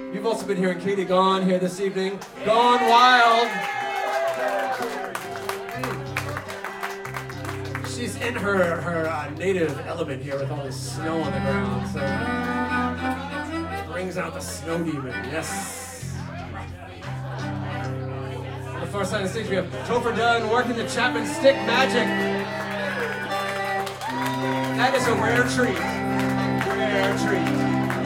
You've also been hearing Katie Gone here this evening. Gone Wild. She's in her native element here with all this snow on the ground, so brings out the snow demon, yes. On the far side of the stage we have Topher Dunn working the Chapman Stick Magic. That is a rare treat. Rare treat.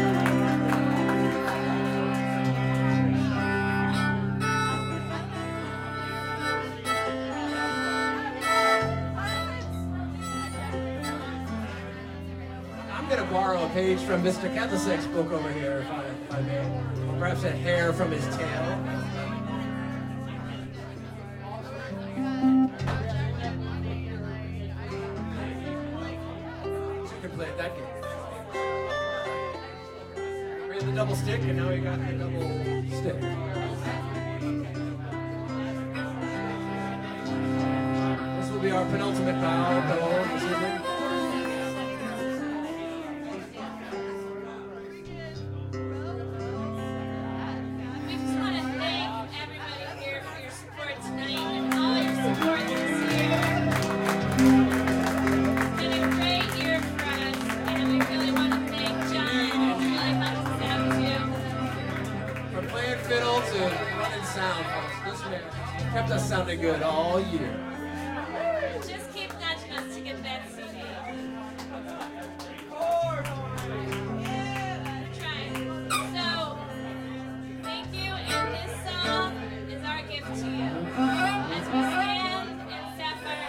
Borrow a page from Mr. Kadlicek's book over here, if I may. Or perhaps a hair from his tail. So you can play that game. We had the double stick, and now we got the double stick. This will be our penultimate bow this evening. Kept us sounding good all year. Just keep nudging us to get that CD. Trying. So, thank you, and this song is our gift to you. As we stand in Sapphire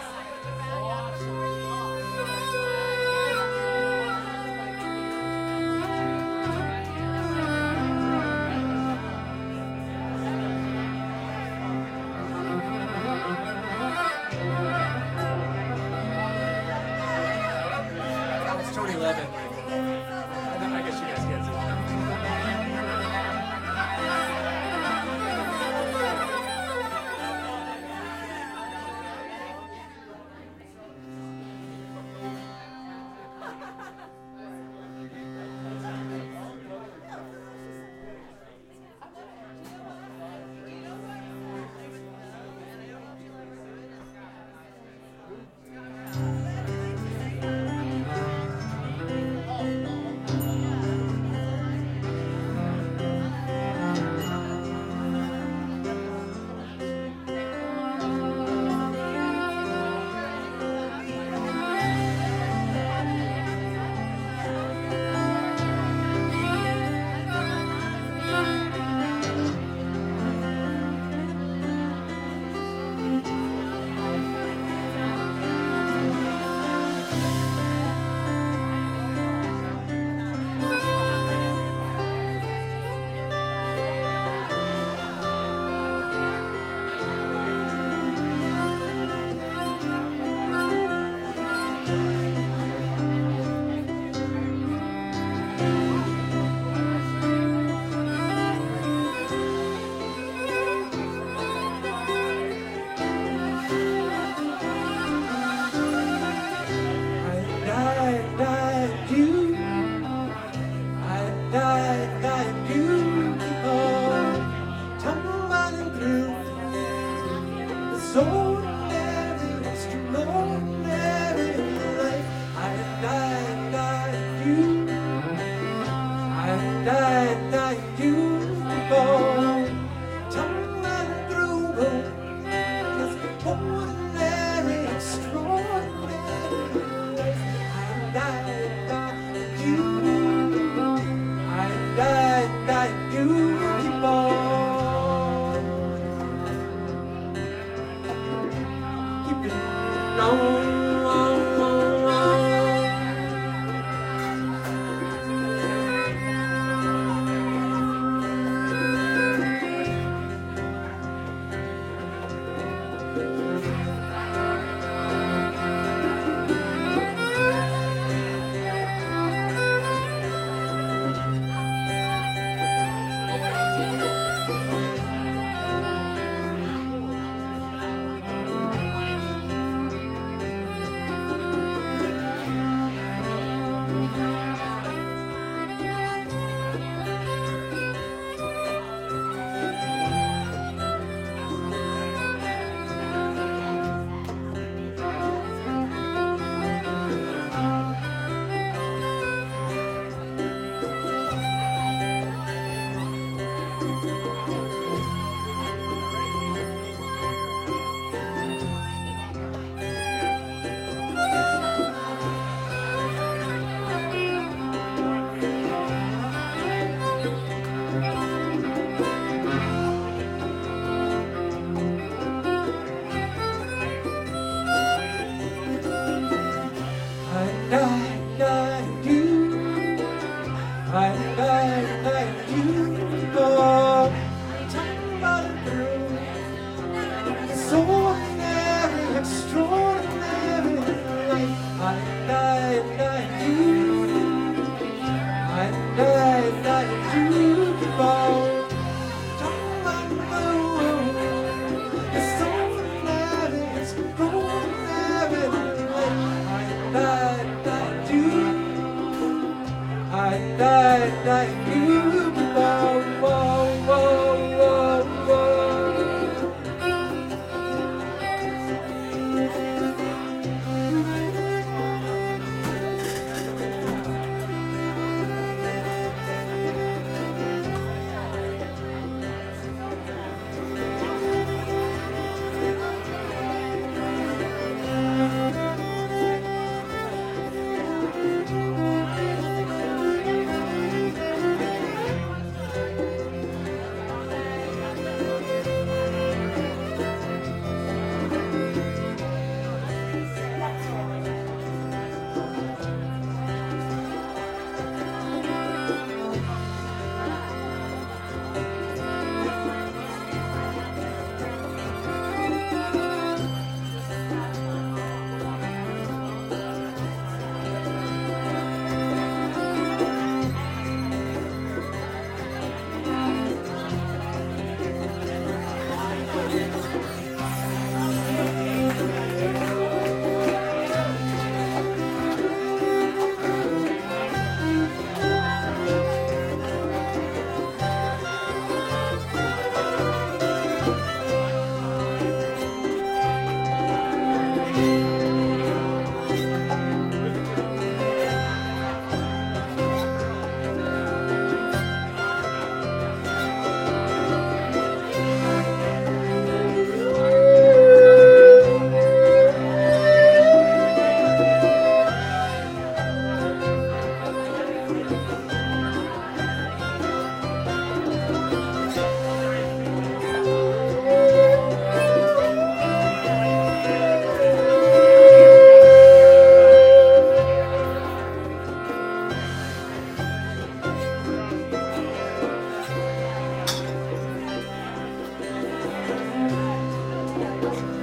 Thank you.